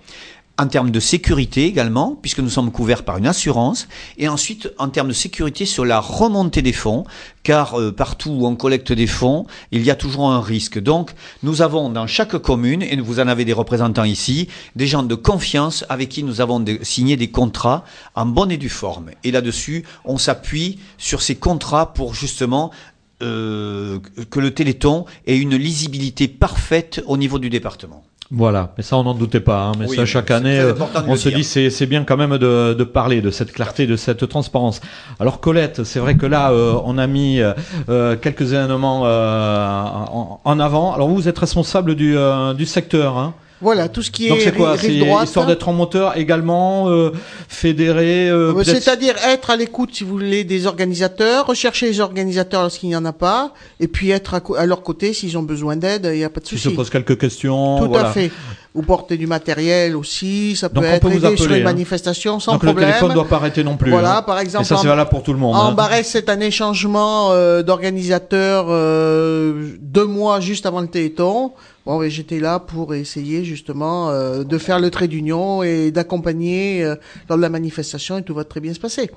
en termes de sécurité également, puisque nous sommes couverts par une assurance, et ensuite en termes de sécurité sur la remontée des fonds, car euh, partout où on collecte des fonds, il y a toujours un risque. Donc nous avons dans chaque commune, et vous en avez des représentants ici, des gens de confiance avec qui nous avons de, signé des contrats en bonne et due forme. Et là-dessus, on s'appuie sur ces contrats pour justement euh, que le Téléthon ait une lisibilité parfaite au niveau du département. Voilà, mais ça on n'en doutait pas, hein. mais oui, ça chaque année, on se dire. dit c'est c'est bien quand même de de parler de cette clarté, de cette transparence. Alors Colette, c'est vrai que là euh, on a mis euh, quelques événements euh, en, en avant. Alors vous, vous êtes responsable du euh, du secteur, hein. Voilà, tout ce qui Donc est c'est quoi? rive C'est droite. Histoire d'être en moteur également, euh, fédéré. Euh, C'est-à-dire être à l'écoute, si vous voulez, des organisateurs, rechercher les organisateurs lorsqu'il n'y en a pas, et puis être à, à leur côté s'ils ont besoin d'aide, il n'y a pas de souci. Si se pose quelques questions. Tout voilà. à fait. Vous portez du matériel aussi, ça peut Donc être peut aidé appeler, sur une hein. manifestation sans Donc problème. le téléphone ne doit pas arrêter non plus. Voilà, hein. par exemple. Et ça, c'est valable pour tout le monde. En hein. Barès, cette année, changement euh, d'organisateur euh, deux mois juste avant le Téléthon. Bon, et j'étais là pour essayer justement euh, de faire le trait d'union et d'accompagner euh, lors de la manifestation, et tout va très bien se passer.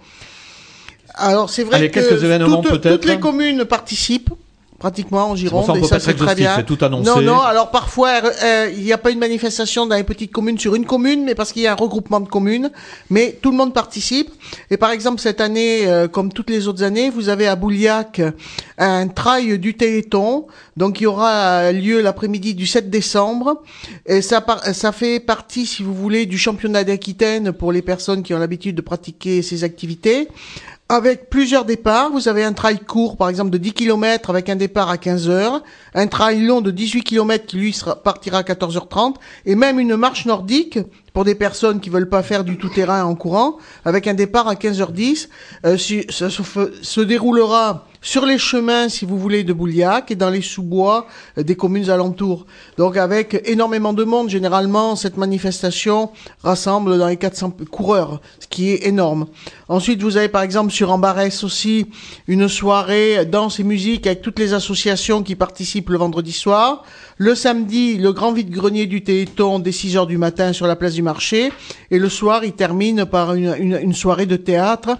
Alors c'est vrai Allez, que quelques événements, toutes, peut-être. toutes les communes participent pratiquement en Gironde, ça, et ça c'est très bien. C'est tout annoncé. Non, non, alors parfois euh, il n'y a pas une manifestation dans les petites communes sur une commune, mais parce qu'il y a un regroupement de communes, mais tout le monde participe. Et par exemple cette année, euh, comme toutes les autres années, vous avez à Bouliac un trail du Téléthon, donc il y aura lieu l'après-midi du sept décembre, et ça, par, ça fait partie, si vous voulez, du championnat d'Aquitaine pour les personnes qui ont l'habitude de pratiquer ces activités. Avec plusieurs départs, vous avez un trail court, par exemple, de dix kilomètres avec un départ à quinze heures, un trail long de dix-huit kilomètres qui, lui, sera, partira à quatorze heures trente, et même une marche nordique pour des personnes qui veulent pas faire du tout-terrain en courant, avec un départ à quinze heures dix. Euh, si, ça se, se déroulera sur les chemins, si vous voulez, de Bouliac et dans les sous-bois euh, des communes alentours. Donc avec énormément de monde, généralement, cette manifestation rassemble dans les quatre cents coureurs, ce qui est énorme. Ensuite, vous avez par exemple sur Ambarès aussi une soirée danse et musique avec toutes les associations qui participent le vendredi soir. Le samedi, le grand vide-grenier du Téléthon dès six heures du matin sur la place du marché. Et le soir, il termine par une, une, une soirée de théâtre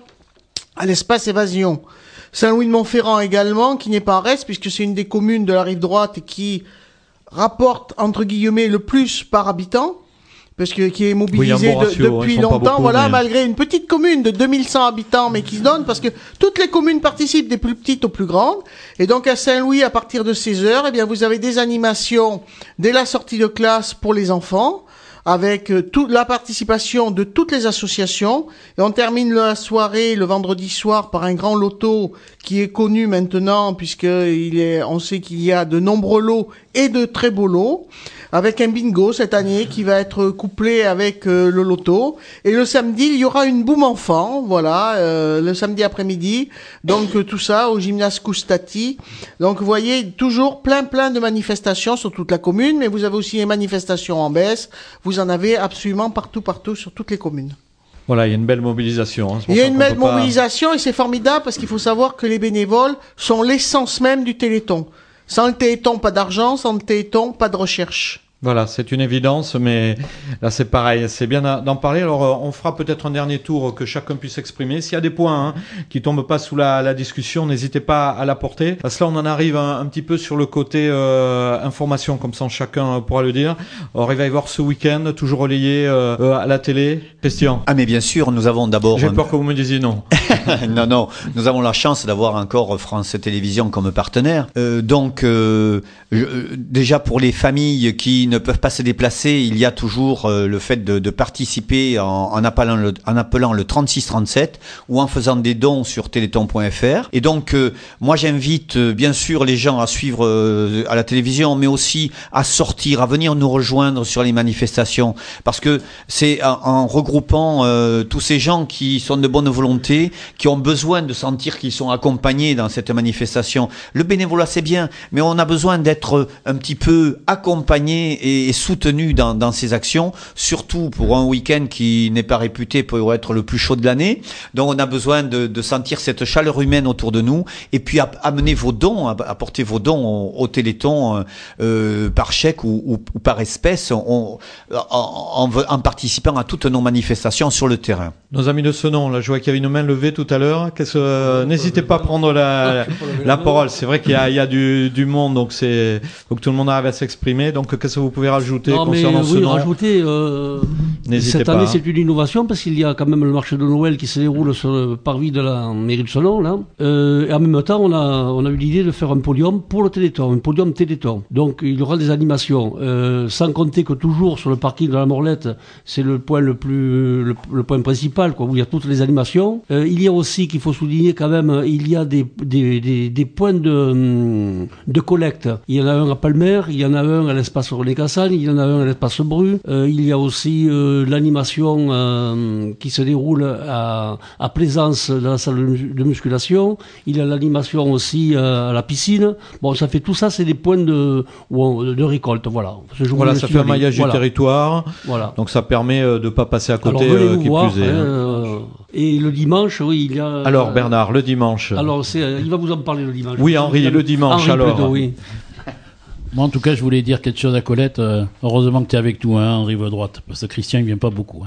à l'espace Évasion. Saint-Louis-de-Montferrand également, qui n'est pas en reste, puisque c'est une des communes de la rive droite qui rapporte, entre guillemets, le plus par habitant, parce que qui est mobilisé oui, bon ratio, de, depuis longtemps, beaucoup, voilà, mais... malgré une petite commune de deux mille cent habitants, mais qui se donne, parce que toutes les communes participent, des plus petites aux plus grandes, et donc à Saint-Louis, à partir de seize heures, eh bien, vous avez des animations dès la sortie de classe pour les enfants, avec euh, toute la participation de toutes les associations, et on termine la soirée le vendredi soir par un grand loto qui est connu maintenant, puisque il est, on sait qu'il y a de nombreux lots et de très beaux lots, avec un bingo cette année qui va être couplé avec euh, le loto. Et le samedi, il y aura une boum enfant, voilà, euh, le samedi après-midi. Donc euh, tout ça au gymnase Coustati. Donc vous voyez, toujours plein plein de manifestations sur toute la commune, mais vous avez aussi les manifestations en baisse. Vous en avez absolument partout, partout, sur toutes les communes. Voilà, il y a une belle mobilisation. Hein, il y a une belle mobilisation pas... et c'est formidable parce qu'il faut savoir que les bénévoles sont l'essence même du Téléthon. Sans le Téléthon, pas d'argent. Sans le Téléthon, pas de recherche. Voilà, c'est une évidence, mais là c'est pareil, c'est bien d'en parler. Alors on fera peut-être un dernier tour que chacun puisse exprimer. S'il y a des points hein, qui tombent pas sous la, la discussion, n'hésitez pas à l'apporter. Parce que là on en arrive un, un petit peu sur le côté euh, information, comme ça chacun pourra le dire. Alors il va y avoir ce week-end, toujours relayé euh, à la télé. Christian. Ah mais bien sûr, nous avons d'abord... J'ai peur que vous me disiez non. non, non, nous avons la chance d'avoir encore France Télévisions comme partenaire. Euh, donc euh, je, déjà pour les familles qui ne peuvent pas se déplacer, il y a toujours euh, le fait de, de participer en, en, appelant le, en appelant le trente-six trente-sept ou en faisant des dons sur téléthon point f r. Et donc, euh, moi j'invite euh, bien sûr les gens à suivre euh, à la télévision, mais aussi à sortir, à venir nous rejoindre sur les manifestations, parce que c'est en, en regroupant euh, tous ces gens qui sont de bonne volonté, qui ont besoin de sentir qu'ils sont accompagnés dans cette manifestation. Le bénévolat c'est bien, mais on a besoin d'être un petit peu accompagné et, et soutenu dans, dans ses actions, surtout pour un week-end qui n'est pas réputé pour être le plus chaud de l'année. Donc on a besoin de, de sentir cette chaleur humaine autour de nous, et puis à, amener vos dons, apporter vos dons au, au Téléthon euh, par chèque ou, ou, ou par espèce, on, en, en, en participant à toutes nos manifestations sur le terrain. Nos amis de Senon, là je vois qu'il y avait une main levée tout à l'heure. Qu'est-ce que, euh, n'hésitez pas à prendre la, la parole. C'est vrai qu'il y a, il y a du, du monde, donc c'est faut que tout le monde arrive à s'exprimer. Donc qu'est-ce que vous pouvez rajouter non, concernant mais, Senon? Oui, rajouter. Euh, cette pas. année, c'est une innovation parce qu'il y a quand même le marché de Noël qui se déroule sur le parvis de la mairie de Senon, là. Euh, et en même temps, on a, on a eu l'idée de faire un podium pour le Téléthon, un podium Téléthon. Donc il y aura des animations, euh, sans compter que toujours sur le parking de la Morlette, c'est le point le plus, le, le point principal, quoi, où il y a toutes les animations. Euh, il y a aussi, qu'il faut souligner quand même, il y a des, des, des, des points de, de collecte. Il y en a un à Palmer, il y en a un à l'espace René Cassagne, il y en a un à l'espace Bru. Euh, il y a aussi euh, l'animation euh, qui se déroule à, à Plaisance dans la salle de musculation. Il y a l'animation aussi euh, à la piscine. Bon, ça fait tout ça, c'est des points de, de récolte, voilà. Voilà, ça fait un maillage voilà. du territoire. Voilà. Donc ça permet euh, de pas passer à côté, alors, euh, qui voir, plus est. Hein, euh, et le dimanche, oui, il y a... Alors Bernard, le dimanche. Alors, c'est, il va vous en parler le dimanche. Oui, Henri, le dimanche, Henri alors. Plutôt, oui. Moi, en tout cas, je voulais dire quelque chose à Colette. Euh, heureusement que tu es avec nous, hein, en rive droite, parce que Christian, il vient pas beaucoup. Hein.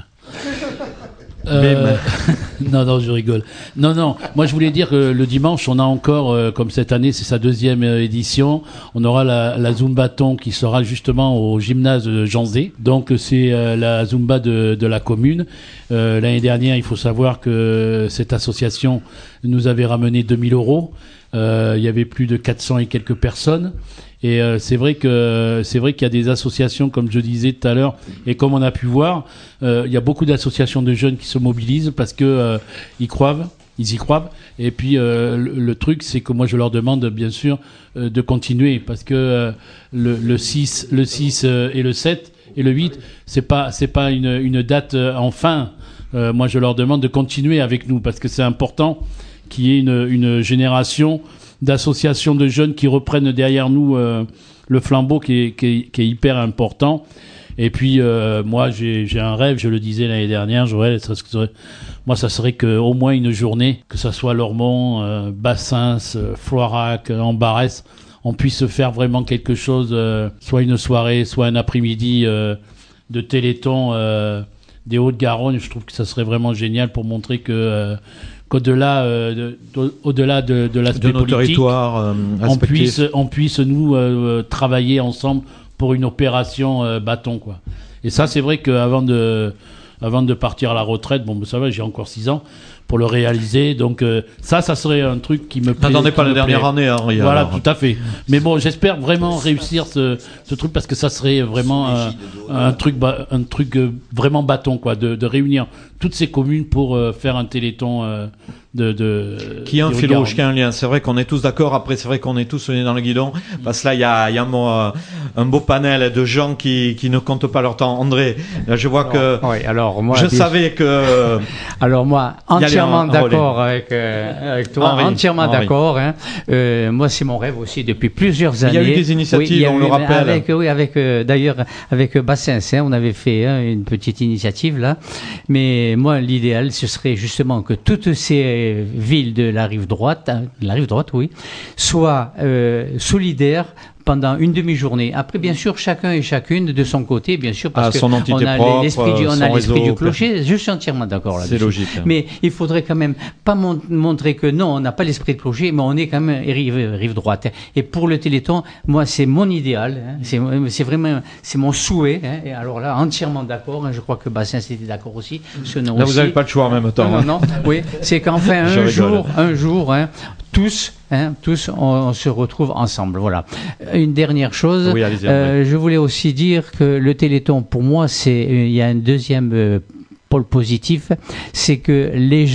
Euh, non, non, je rigole. Non, non. Moi, je voulais dire que le dimanche, on a encore, euh, comme cette année, c'est sa deuxième euh, édition, on aura la, la Zumbaton qui sera justement au gymnase de Janzé. Donc, c'est euh, la Zumba de, de la commune. Euh, l'année dernière, il faut savoir que cette association nous avait ramené deux mille euros. Euh, il y avait plus de quatre cents et quelques personnes. Et euh, c'est vrai que c'est vrai qu'il y a des associations, comme je disais tout à l'heure, et comme on a pu voir, euh, il y a beaucoup d'associations de jeunes qui se mobilisent parce que euh, ils croient, ils y croient. Et puis euh, le, le truc, c'est que moi je leur demande bien sûr euh, de continuer parce que euh, le, le six, le six euh, et le sept et le huit, c'est pas c'est pas une, une date euh, en fin. Euh, moi je leur demande de continuer avec nous parce que c'est important qu'il y ait une, une génération d'associations de jeunes qui reprennent derrière nous euh, le flambeau qui est, qui, est, qui est hyper important. Et puis euh, moi j'ai, j'ai un rêve, je le disais l'année dernière, Joël, ça serait, moi ça serait que au moins une journée, que ça soit Lormont, euh, Bassins, euh, Floirac, Ambarès, on puisse faire vraiment quelque chose, euh, soit une soirée, soit un après-midi euh, de Téléthon euh, des Hauts-de-Garonne. Je trouve que ça serait vraiment génial pour montrer que euh, qu'au-delà euh, de, au-delà de, de l'aspect de nos politique, territoires, euh, on puisse on puisse nous euh, travailler ensemble pour une opération euh, bâton, quoi. Et ça, c'est vrai qu'avant de avant de partir à la retraite, bon, ça va, j'ai encore six ans pour le réaliser. Donc euh, ça, ça serait un truc qui me plaît. N'attendez pas la dernière plaît. année, Henri. Voilà, alors. tout à fait. Mais bon, j'espère vraiment réussir ce, ce truc parce que ça serait vraiment un, un truc, un truc vraiment bâton, quoi, de, de réunir toutes ces communes pour euh, faire un téléthon euh, de, de qui a un fil rouge, qui a un lien. C'est vrai qu'on est tous d'accord. Après, c'est vrai qu'on est tous nés dans le guidon. Parce que là, il y a, y a un, un beau panel de gens qui, qui ne comptent pas leur temps. André, là, je vois alors, que oui, alors moi, je dis... savais que. Alors moi, entièrement un, un d'accord avec, euh, avec toi, Henri, entièrement Henri. d'accord. Hein. Euh, moi, c'est mon rêve aussi depuis plusieurs années. Il y a eu des initiatives, oui, il y a on eu, le rappelle. Avec, oui, avec euh, d'ailleurs avec Bassins, hein, on avait fait hein, une petite initiative là. Mais moi, l'idéal, ce serait justement que toutes ces villes de la rive droite, hein, la rive droite, oui, soient euh, solidaires pendant une demi-journée. Après, bien sûr, chacun et chacune de son côté, bien sûr, parce ah, son que on a propre, l'esprit du, on a l'esprit du clocher. Clair. Je suis entièrement d'accord là-dessus. C'est logique. Mais il faudrait quand même pas mon- montrer que non, on n'a pas l'esprit de clocher, mais on est quand même rive, rive droite. Et pour le Téléthon, moi, c'est mon idéal. Hein, c'est, c'est vraiment, c'est mon souhait. Hein, et alors là, entièrement d'accord. Hein, je crois que Bassin était d'accord aussi. Là, vous n'avez pas le choix en même temps. Non, non, non. Oui, c'est qu'enfin un jour, un jour, hein, tous, hein, tous, on, on se retrouve ensemble. Voilà. Une dernière chose, oui, allez-y, euh, je voulais aussi dire que le Téléthon, pour moi, c'est, il y a un deuxième euh, pôle positif, c'est que les gens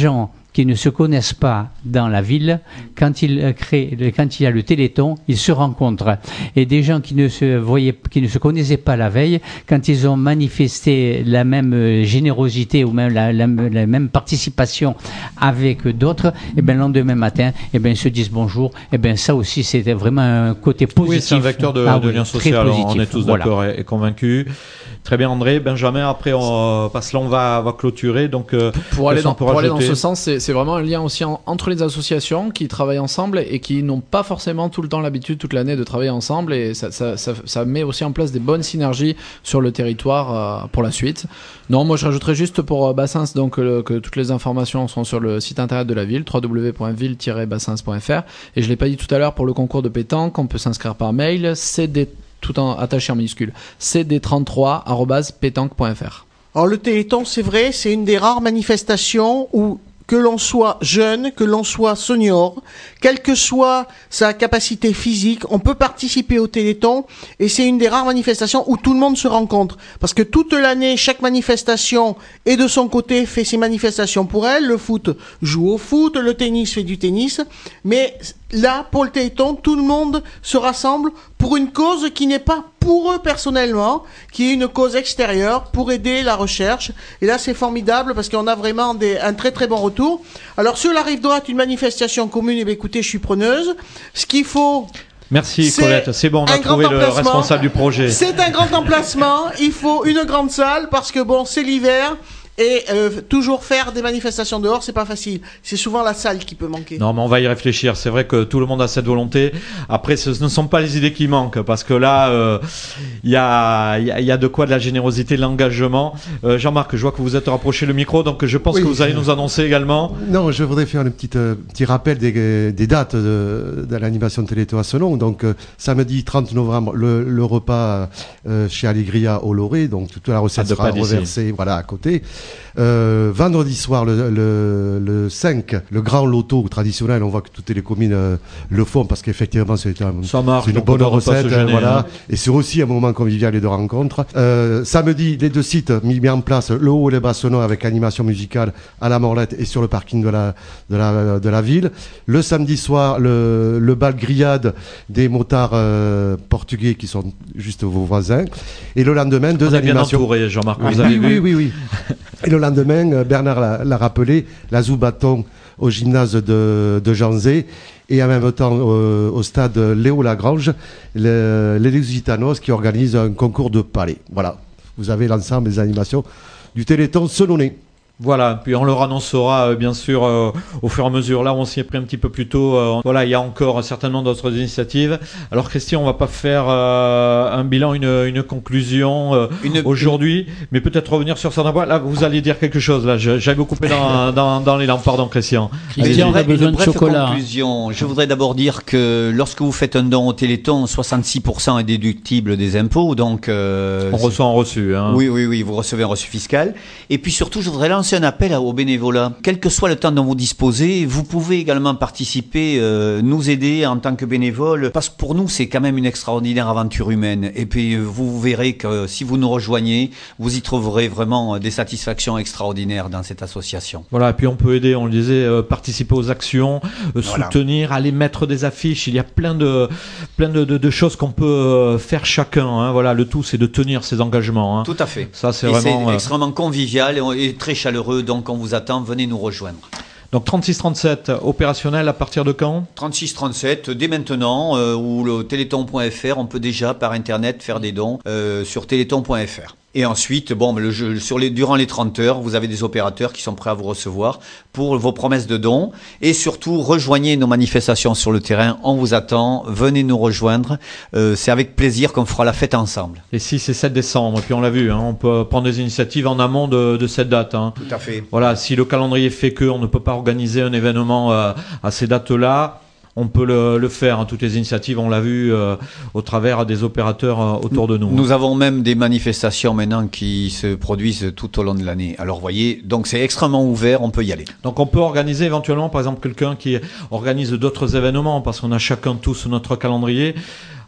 qui ne se connaissent pas dans la ville, quand il crée, quand il y a le Téléthon, ils se rencontrent. Et des gens qui ne se voyaient, qui ne se connaissaient pas la veille, quand ils ont manifesté la même générosité ou même la, la, la même participation avec d'autres, et ben le lendemain matin, et ben ils se disent bonjour. Et ben ça aussi, c'était vraiment un côté positif. Oui, c'est un vecteur de, ah, de oui, lien social. positif. On est tous Voilà. d'accord et, et convaincus. Très bien, André. Benjamin, après, on, parce que là, on va, va clôturer. Donc, euh, pour aller, dans, pour aller dans rajouter... ce sens, c'est, c'est vraiment un lien aussi en, entre les associations qui travaillent ensemble et qui n'ont pas forcément tout le temps l'habitude, toute l'année, de travailler ensemble. Et ça, ça, ça, ça met aussi en place des bonnes synergies sur le territoire euh, pour la suite. Non, moi, je rajouterais juste pour euh, Bassins donc, euh, que toutes les informations sont sur le site internet de la ville, w w w point ville tiret bassins point f r. Et je l'ai pas dit tout à l'heure, pour le concours de pétanque, on peut s'inscrire par mail, C D tout en attaché en minuscule, c d trente-trois arobase pétanque point f r. Alors le Téléthon, c'est vrai, c'est une des rares manifestations où que l'on soit jeune, que l'on soit senior, quelle que soit sa capacité physique, on peut participer au Téléthon et c'est une des rares manifestations où tout le monde se rencontre. Parce que toute l'année, chaque manifestation est de son côté, fait ses manifestations pour elle. Le foot joue au foot, le tennis fait du tennis. Mais là, pour le Téléthon, tout le monde se rassemble pour une cause qui n'est pas pour eux personnellement, qui est une cause extérieure pour aider la recherche. Et là, c'est formidable parce qu'on a vraiment des, un très très bon retour. Alors, sur la rive droite, une manifestation commune, eh bien, écoutez, je suis preneuse. Ce qu'il faut... Merci c'est Colette, c'est bon, on a trouvé le responsable du projet. C'est un grand emplacement, il faut une grande salle parce que bon, c'est l'hiver. Et euh, toujours faire des manifestations dehors, c'est pas facile. C'est souvent la salle qui peut manquer. Non, mais on va y réfléchir. C'est vrai que tout le monde a cette volonté. Après, ce ne sont pas les idées qui manquent, parce que là, il euh, y, a, y, a, y a de quoi, de la générosité, de l'engagement. Euh, Jean-Marc, je vois que vous êtes rapproché le micro, donc je pense oui, que vous allez nous annoncer également. Non, je voudrais faire un petit, euh, petit rappel des, des dates de, de l'animation de Téléthon à Selon. Donc, euh, samedi trente novembre, le, le repas euh, chez Allegria au Loré, donc toute la recette sera reversée, voilà, à côté. Euh, vendredi soir, le, le, le cinq, le grand loto traditionnel, on voit que toutes les communes euh, le font parce qu'effectivement c'est, un, ça marche, c'est une bonne recette, gêner, voilà. Hein. Et c'est aussi un moment convivial et de rencontre. Euh, samedi, les deux sites mis, mis en place, le haut et le bas sonore avec animation musicale à la Morlette et sur le parking de la, de la, de la ville. Le samedi soir, le, le bal grillade des motards euh, portugais qui sont juste vos voisins. Et le lendemain, deux on est animations. Bien entouré, Jean-Marc, vous oui, avez oui, vu. oui, oui, oui. Et le lendemain, Bernard l'a, l'a rappelé, la Zoubaton au gymnase de, de Janzé et en même temps euh, au stade Léo Lagrange, le, les Lusitanos qui organisent un concours de palais. Voilà, vous avez l'ensemble des animations du Téléthon Selonnais. Voilà, puis on leur annoncera euh, bien sûr euh, au fur et à mesure. Là, on s'y est pris un petit peu plus tôt. Euh, voilà, il y a encore certainement d'autres initiatives. Alors, Christian, on va pas faire euh, un bilan, une, une conclusion euh, une, aujourd'hui, une... mais peut-être revenir sur certains points. Là, vous allez dire quelque chose. Là, j'allais vous couper dans, dans, dans les lampes, pardon, Christian. Christian, on a besoin de chocolat. Conclusion. Je voudrais d'abord dire que lorsque vous faites un don au Téléthon, soixante-six pour cent est déductible des impôts, donc euh, on reçoit un reçu. Hein. Oui, oui, oui, vous recevez un reçu fiscal. Et puis surtout, je voudrais lancer un appel au bénévolat. Quel que soit le temps dont vous disposez, vous pouvez également participer, euh, nous aider en tant que bénévole, parce que pour nous, c'est quand même une extraordinaire aventure humaine. Et puis, vous verrez que si vous nous rejoignez, vous y trouverez vraiment des satisfactions extraordinaires dans cette association. Voilà, et puis on peut aider, on le disait, euh, participer aux actions, euh, voilà. soutenir, aller mettre des affiches. Il y a plein de, plein de, de, de choses qu'on peut euh, faire chacun. Hein. Voilà, le tout, c'est de tenir ses engagements. Hein. Tout à fait. Ça, c'est et vraiment c'est euh... extrêmement convivial et, et très chaleureux. Donc, on vous attend, venez nous rejoindre. Donc trente-six trente-sept, opérationnel à partir de quand ? trente-six trente-sept, dès maintenant, euh, ou le téléthon point f r, on peut déjà par internet faire des dons euh, sur téléthon point f r. Et ensuite, bon, le jeu, sur les, durant les trente heures, vous avez des opérateurs qui sont prêts à vous recevoir pour vos promesses de dons. Et surtout, rejoignez nos manifestations sur le terrain. On vous attend. Venez nous rejoindre. Euh, c'est avec plaisir qu'on fera la fête ensemble. Les six et sept décembre. Et puis on l'a vu, hein, on peut prendre des initiatives en amont de, de cette date. Hein. Tout à fait. Voilà, si le calendrier fait qu'on ne peut pas organiser un événement euh, à ces dates-là, on peut le, le faire, hein. Toutes les initiatives, on l'a vu euh, au travers des opérateurs euh, autour de nous. Nous hein. avons même des manifestations maintenant qui se produisent tout au long de l'année. Alors vous voyez, donc c'est extrêmement ouvert, on peut y aller. Donc on peut organiser éventuellement, par exemple, quelqu'un qui organise d'autres événements, parce qu'on a chacun tous notre calendrier.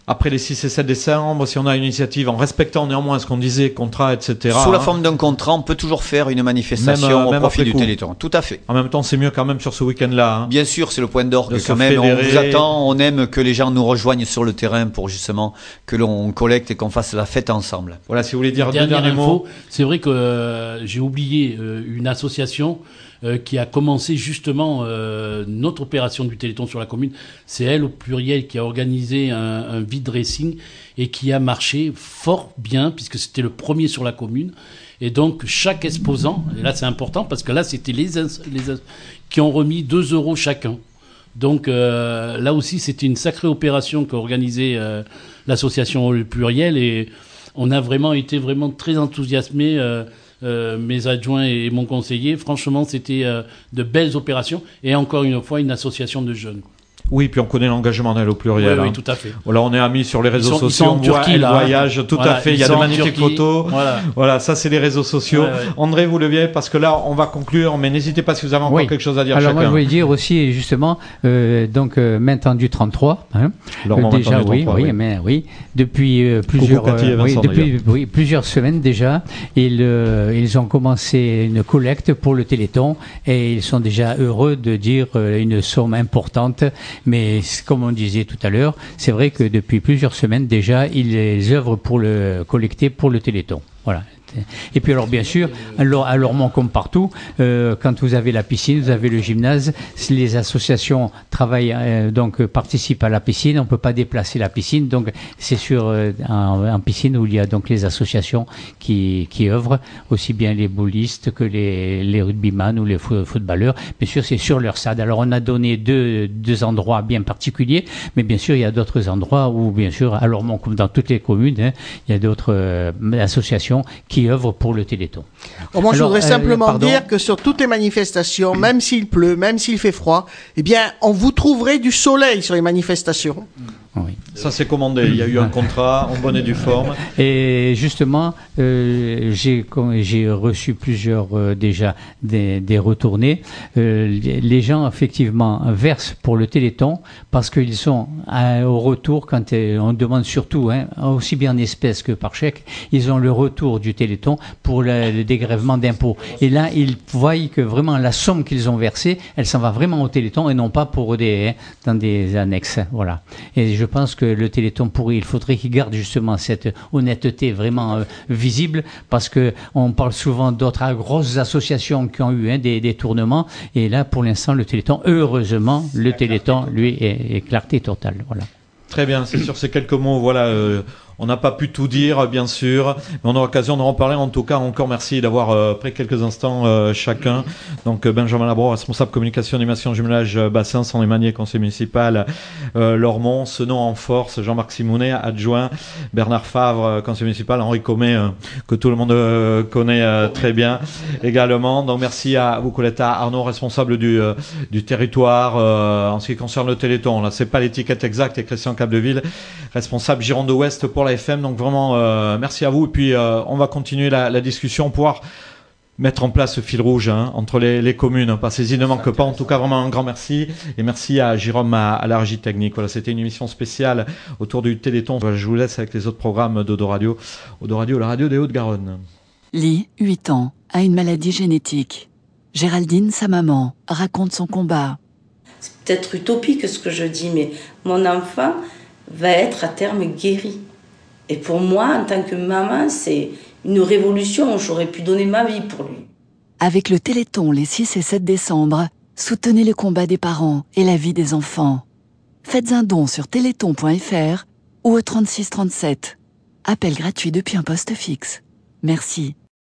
après les six et sept décembre, si on a une initiative en respectant néanmoins ce qu'on disait, contrat, et cetera. Sous la hein. forme d'un contrat, on peut toujours faire une manifestation même, euh, au même profit du coup. Téléthon. Tout à fait. En même temps, c'est mieux quand même sur ce week-end-là. Hein. Bien sûr, c'est le point d'orgue De se quand même. fédérer. On vous attend, on aime que les gens nous rejoignent sur le terrain pour justement que l'on collecte et qu'on fasse la fête ensemble. Voilà, si vous voulez dire deux Dernière derniers info, mots. c'est vrai que euh, j'ai oublié euh, une association euh, qui a commencé justement euh, notre opération du Téléthon sur la commune. C'est elle au pluriel qui a organisé un, un vide dressing et qui a marché fort bien puisque c'était le premier sur la commune. Et donc chaque exposant, et là c'est important parce que là c'était les, ins- les ins- qui ont remis deux euros chacun. Donc euh, là aussi c'était une sacrée opération qu'a organisée euh, l'association au pluriel et on a vraiment été vraiment très enthousiasmés. Euh, Euh, mes adjoints et mon conseiller, franchement, c'était euh, de belles opérations et encore une fois une association de jeunes. Oui, puis on connaît l'engagement d'elle au pluriel. Oui, oui, hein. tout à fait. Voilà, on est amis sur les réseaux Ils sont- ils sociaux, sont en on voit Turquie, elle là. voyage, tout Voilà, à fait. Il ils y a sont de en magnifiques Turquie. photos. Voilà. Voilà, ça c'est les réseaux sociaux. Ouais, ouais. André, vous leviez parce que là, on va conclure, mais n'hésitez pas si vous avez encore Oui. quelque chose à dire Alors chacun. moi je voulais dire aussi justement euh, donc euh, main tendue trente-trois hein. Laurent Euh, déjà Main tendue oui, trente-trois, oui, oui. mais oui depuis euh, plusieurs Cathy et oui, Vincent, depuis d'ailleurs. oui, plusieurs semaines déjà ils euh, ils ont commencé une collecte pour le Téléthon et ils sont déjà heureux de dire euh, une somme importante, mais comme on disait tout à l'heure, c'est vrai que depuis plusieurs semaines déjà ils œuvrent pour le collecter pour le Téléthon. Voilà. Et puis alors bien sûr, alors, à Lormont comme partout, euh, quand vous avez la piscine, vous avez le gymnase, si les associations travaillent euh, donc euh, participent à la piscine, on peut pas déplacer la piscine, donc c'est sur euh, en, en piscine où il y a donc les associations qui qui œuvrent, aussi bien les boulistes que les les rugbyman ou les fo- footballeurs. Bien sûr, c'est sur leur stade. Alors on a donné deux deux endroits bien particuliers, mais bien sûr il y a d'autres endroits où bien sûr à Lormont comme dans toutes les communes, hein, il y a d'autres euh, associations qui œuvrent pour le Téléthon. Bon, moi, je Alors, voudrais euh, simplement pardon. dire que sur toutes les manifestations, même s'il pleut, même s'il fait froid, eh bien, on vous trouverez du soleil sur les manifestations. Oui. Ça c'est commandé. Il y a eu un contrat en bonne et due forme. Et justement, euh, j'ai j'ai reçu plusieurs euh, déjà des, des retournés. Euh, les les gens effectivement versent pour le Téléthon parce qu'ils sont à- au retour quand euh, on demande surtout, hein, aussi bien en espèces que par chèque, ils ont le retour du Téléthon pour le, le dégrèvement d'impôts. Et là, ils voient que vraiment la somme qu'ils ont versée, elle s'en va vraiment au Téléthon et non pas pour des hein, dans des annexes. Voilà. Et je pense que le Téléthon pourri, il faudrait qu'il garde justement cette honnêteté vraiment euh, visible, parce que on parle souvent d'autres euh, grosses associations qui ont eu hein, des, des tournements, et là pour l'instant le Téléthon, heureusement, le Téléthon lui est, est clarté totale. Voilà. Très bien, c'est sur ces quelques mots, voilà, euh, on n'a pas pu tout dire, bien sûr, mais on aura l'occasion d'en reparler. En tout cas, encore merci d'avoir euh, pris quelques instants euh, chacun. Donc, euh, Benjamin Labro, responsable communication, animation, jumelage, euh, bassin, Sandrine Manier, conseiller municipal, euh, Lormont, Senon en force, Jean-Marc Simounet, adjoint, Bernard Favre, euh, conseiller municipal, Henri Commet, euh, que tout le monde euh, connaît euh, très bien également. Donc, merci à vous, Coletta Arnaud, responsable du, euh, du territoire euh, en ce qui concerne le Téléthon. Là, c'est pas l'étiquette exacte, et Christian Capdeville, responsable Gironde Ouest pour la F M. Donc vraiment, euh, merci à vous. Et puis, euh, on va continuer la, la discussion, pouvoir mettre en place ce fil rouge hein, entre les, les communes. Parce qu'il ne manque pas. En tout cas, vraiment un grand merci. Et merci à Jérôme à, à la régie technique. Voilà, c'était une émission spéciale autour du Téléthon. Je vous laisse avec les autres programmes d'Odo Radio. Odo Radio, la radio des Hauts-de-Garonne. Lee, huit ans, a une maladie génétique. Géraldine, sa maman, raconte son combat. C'est peut-être utopique ce que je dis, mais mon enfant va être à terme guéri. Et pour moi, en tant que maman, c'est une révolution. J'aurais pu donner ma vie pour lui. Avec le Téléthon les six et sept décembre, soutenez le combat des parents et la vie des enfants. Faites un don sur téléthon point f r ou au trente-six trente-sept. Appel gratuit depuis un poste fixe. Merci.